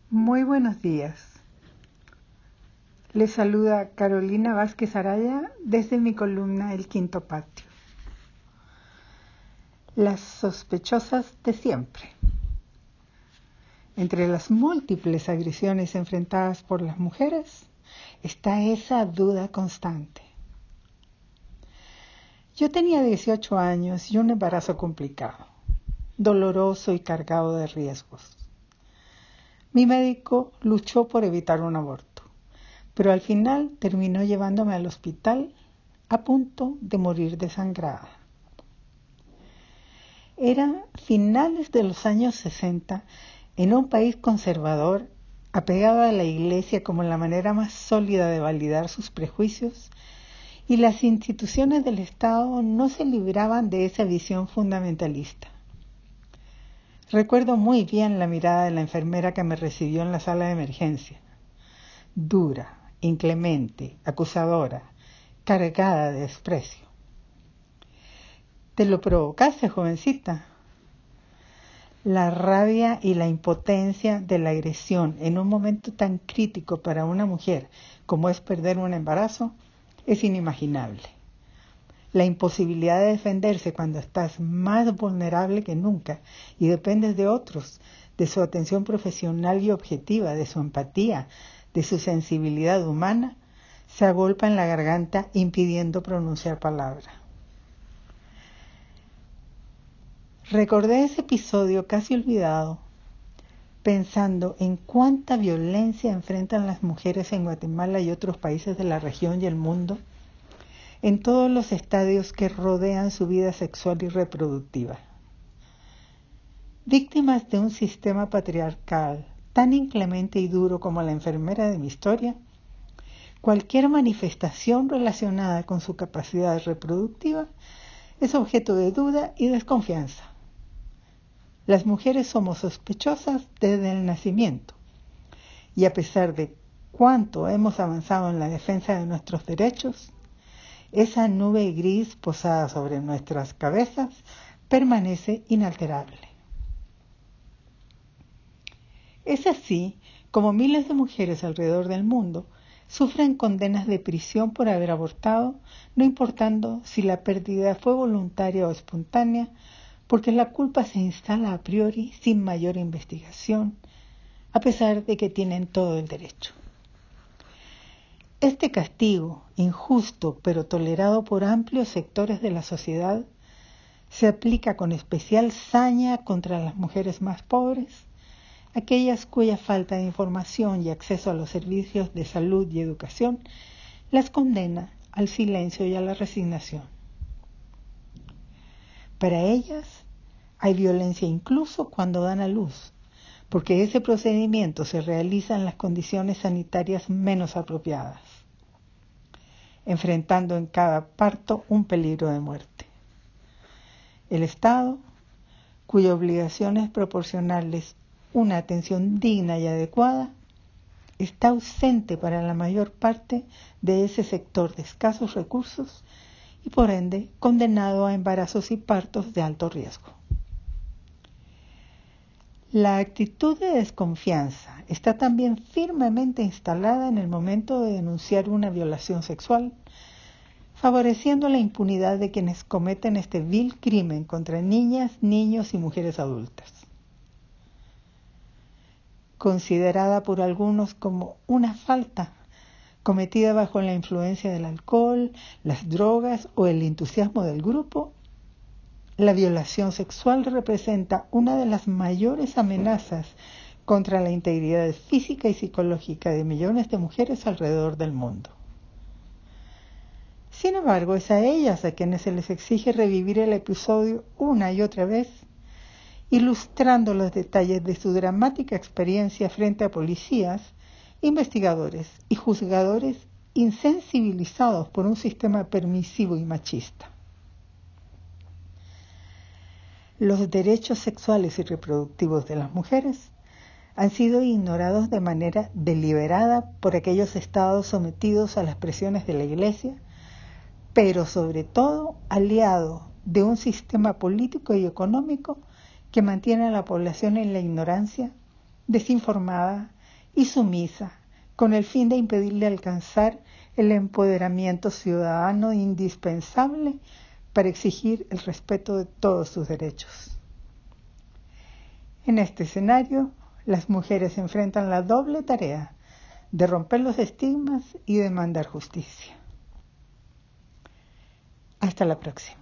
Muy buenos días. Les saluda Carolina Vázquez Araya desde mi columna El Quinto Patio. Las sospechosas de siempre. Entre las múltiples agresiones enfrentadas por las mujeres está esa duda constante. Yo tenía 18 años y un embarazo complicado, doloroso y cargado de riesgos. Mi médico luchó por evitar un aborto, pero al final terminó llevándome al hospital a punto de morir desangrada. Eran finales de los años 60 en un país conservador, apegado a la Iglesia como la manera más sólida de validar sus prejuicios, y las instituciones del Estado no se libraban de esa visión fundamentalista. Recuerdo muy bien la mirada de la enfermera que me recibió en la sala de emergencia. Dura, inclemente, acusadora, cargada de desprecio. ¿Te lo provocaste, jovencita? La rabia y la impotencia de la agresión en un momento tan crítico para una mujer como es perder un embarazo es inimaginable. La imposibilidad de defenderse cuando estás más vulnerable que nunca y dependes de otros, de su atención profesional y objetiva, de su empatía, de su sensibilidad humana, se agolpa en la garganta impidiendo pronunciar palabra. Recordé ese episodio casi olvidado, pensando en cuánta violencia enfrentan las mujeres en Guatemala y otros países de la región y el mundo, en todos los estadios que rodean su vida sexual y reproductiva. Víctimas de un sistema patriarcal tan inclemente y duro como la enfermera de mi historia, cualquier manifestación relacionada con su capacidad reproductiva es objeto de duda y desconfianza. Las mujeres somos sospechosas desde el nacimiento, y a pesar de cuánto hemos avanzado en la defensa de nuestros derechos, esa nube gris posada sobre nuestras cabezas permanece inalterable. Es así como miles de mujeres alrededor del mundo sufren condenas de prisión por haber abortado, no importando si la pérdida fue voluntaria o espontánea, porque la culpa se instala a priori sin mayor investigación, a pesar de que tienen todo el derecho. Este castigo, injusto pero tolerado por amplios sectores de la sociedad, se aplica con especial saña contra las mujeres más pobres, aquellas cuya falta de información y acceso a los servicios de salud y educación las condena al silencio y a la resignación. Para ellas hay violencia incluso cuando dan a luz, porque ese procedimiento se realiza en las condiciones sanitarias menos apropiadas, enfrentando en cada parto un peligro de muerte. El Estado, cuya obligación es proporcionarles una atención digna y adecuada, está ausente para la mayor parte de ese sector de escasos recursos y por ende condenado a embarazos y partos de alto riesgo. La actitud de desconfianza está también firmemente instalada en el momento de denunciar una violación sexual, favoreciendo la impunidad de quienes cometen este vil crimen contra niñas, niños y mujeres adultas. Considerada por algunos como una falta cometida bajo la influencia del alcohol, las drogas o el entusiasmo del grupo, la violación sexual representa una de las mayores amenazas contra la integridad física y psicológica de millones de mujeres alrededor del mundo. Sin embargo, es a ellas a quienes se les exige revivir el episodio una y otra vez, ilustrando los detalles de su dramática experiencia frente a policías, investigadores y juzgadores insensibilizados por un sistema permisivo y machista. Los derechos sexuales y reproductivos de las mujeres han sido ignorados de manera deliberada por aquellos estados sometidos a las presiones de la Iglesia, pero sobre todo aliado de un sistema político y económico que mantiene a la población en la ignorancia, desinformada y sumisa, con el fin de impedirle alcanzar el empoderamiento ciudadano indispensable para exigir el respeto de todos sus derechos. En este escenario, las mujeres enfrentan la doble tarea de romper los estigmas y demandar justicia. Hasta la próxima.